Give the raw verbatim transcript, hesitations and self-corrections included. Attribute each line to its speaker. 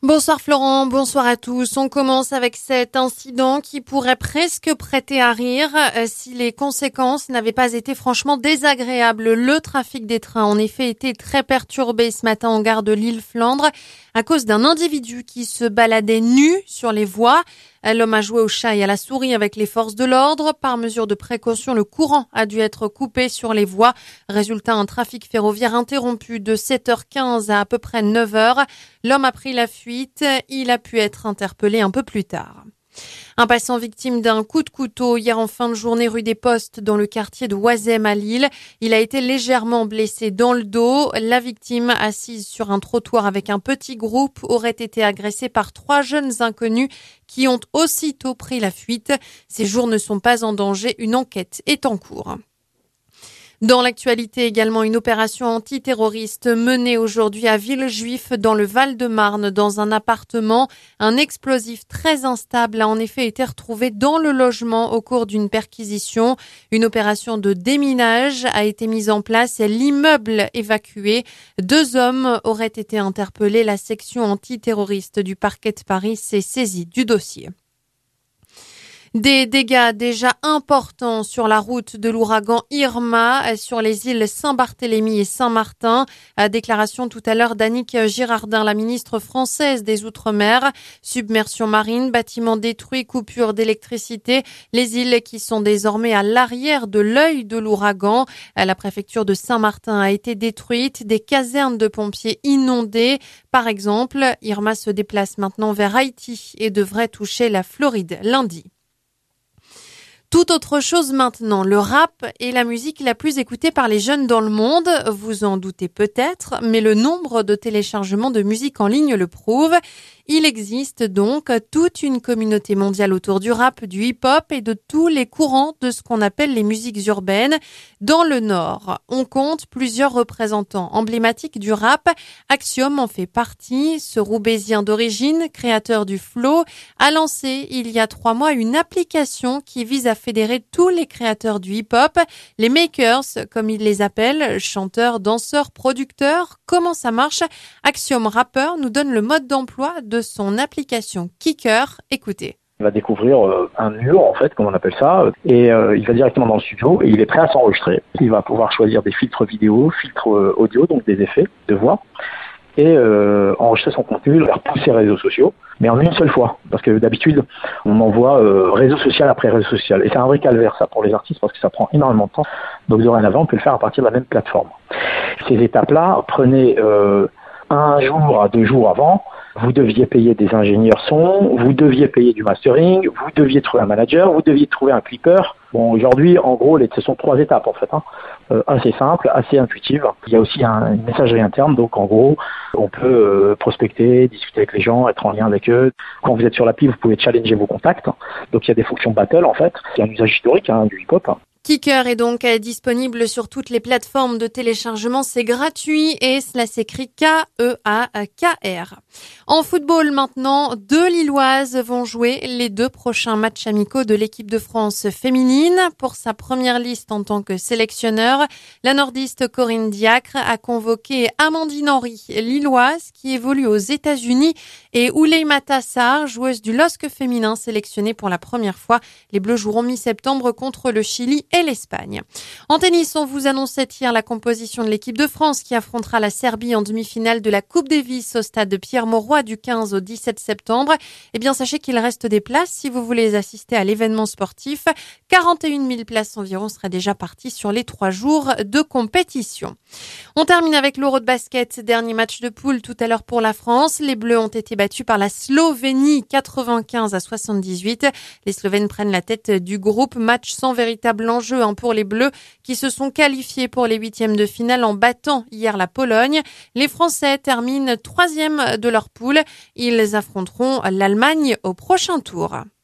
Speaker 1: Bonsoir Florent, bonsoir à tous. On commence avec cet incident qui pourrait presque prêter à rire euh, si les conséquences n'avaient pas été franchement désagréables. Le trafic des trains a en effet été très perturbé ce matin en gare de Lille-Flandre à cause d'un individu qui se baladait nu sur les voies. L'homme a joué au chat et à la souris avec les forces de l'ordre. Par mesure de précaution, le courant a dû être coupé sur les voies. Résultat, un trafic ferroviaire interrompu de sept heures quinze à à peu près neuf heures. L'homme a pris la fuite. Il a pu être interpellé un peu plus tard. Un passant victime d'un coup de couteau hier en fin de journée rue des Postes dans le quartier de Oisem à Lille. Il a été légèrement blessé dans le dos. La victime, assise sur un trottoir avec un petit groupe, aurait été agressée par trois jeunes inconnus qui ont aussitôt pris la fuite. Ces jours ne sont pas en danger. Une enquête est en cours. Dans l'actualité également, une opération antiterroriste menée aujourd'hui à Villejuif dans le Val-de-Marne dans un appartement. Un explosif très instable a en effet été retrouvé dans le logement au cours d'une perquisition. Une opération de déminage a été mise en place et l'immeuble évacué. Deux hommes auraient été interpellés. La section antiterroriste du parquet de Paris s'est saisie du dossier. Des dégâts déjà importants sur la route de l'ouragan Irma sur les îles Saint-Barthélemy et Saint-Martin. Déclaration tout à l'heure d'Annick Girardin, la ministre française des Outre-mer. Submersion marine, bâtiments détruits, coupure d'électricité. Les îles qui sont désormais à l'arrière de l'œil de l'ouragan. La préfecture de Saint-Martin a été détruite. Des casernes de pompiers inondées. Par exemple, Irma se déplace maintenant vers Haïti et devrait toucher la Floride lundi. Tout autre chose maintenant, le rap est la musique la plus écoutée par les jeunes dans le monde. Vous en doutez peut-être, mais le nombre de téléchargements de musique en ligne le prouve. Il existe donc toute une communauté mondiale autour du rap, du hip-hop et de tous les courants de ce qu'on appelle les musiques urbaines. Dans le Nord, on compte plusieurs représentants emblématiques du rap. Axiom en fait partie. Ce Roubaisien d'origine, créateur du flow, a lancé il y a trois mois une application qui vise à fédérer tous les créateurs du hip-hop, les makers, comme il les appelle, chanteurs, danseurs, producteurs. Comment ça marche? Axiom Rapper nous donne le mode d'emploi de son application Kicker. Écoutez.
Speaker 2: Il va découvrir euh, un mur, en fait, comme on appelle ça, et euh, il va directement dans le studio et il est prêt à s'enregistrer. Il va pouvoir choisir des filtres vidéo, filtres euh, audio, donc des effets de voix, et euh, enregistrer son contenu vers tous ses réseaux sociaux, mais en une seule fois. Parce que d'habitude, on envoie euh, réseau social après réseau social. Et c'est un vrai calvaire, ça, pour les artistes, parce que ça prend énormément de temps. Donc dorénavant, on peut le faire à partir de la même plateforme. Ces étapes-là, prenez euh, un jour à deux jours avant. Vous deviez payer des ingénieurs son, vous deviez payer du mastering, vous deviez trouver un manager, vous deviez trouver un clipper. Bon, aujourd'hui, en gros, ce sont trois étapes, en fait, hein. Euh, assez simple, assez intuitive. Il y a aussi un, une messagerie interne, donc en gros, on peut euh, prospecter, discuter avec les gens, être en lien avec eux. Quand vous êtes sur l'appli, vous pouvez challenger vos contacts. Donc il y a des fonctions battle, en fait. C'est un usage historique, hein, du hip-hop.
Speaker 1: Kicker est donc disponible sur toutes les plateformes de téléchargement. C'est gratuit et cela s'écrit K E A K R. En football maintenant, deux Lilloises vont jouer les deux prochains matchs amicaux de l'équipe de France féminine. Pour sa première liste en tant que sélectionneur, la nordiste Corinne Diacre a convoqué Amandine Henry, lilloise, qui évolue aux États-Unis, et Ouleymata Sarr, joueuse du L O S C féminin, sélectionnée pour la première fois. Les Bleus joueront mi-septembre contre le Chili et l'Espagne. En tennis, on vous annonçait hier la composition de l'équipe de France qui affrontera la Serbie en demi-finale de la Coupe Davis au stade de Pierre-Mauroy du quinze au dix-sept septembre. Eh bien, sachez qu'il reste des places si vous voulez assister à l'événement sportif. quarante et une mille places environ seraient déjà parties sur les trois jours de compétition. On termine avec l'Euro de basket, dernier match de poule tout à l'heure pour la France. Les Bleus ont été battus par la Slovénie quatre-vingt-quinze à soixante-dix-huit. Les Slovènes prennent la tête du groupe, match sans véritable enjeu pour les Bleus qui se sont qualifiés pour les huitièmes de finale en battant hier la Pologne. Les Français terminent troisième de leur poule. Ils affronteront l'Allemagne au prochain tour.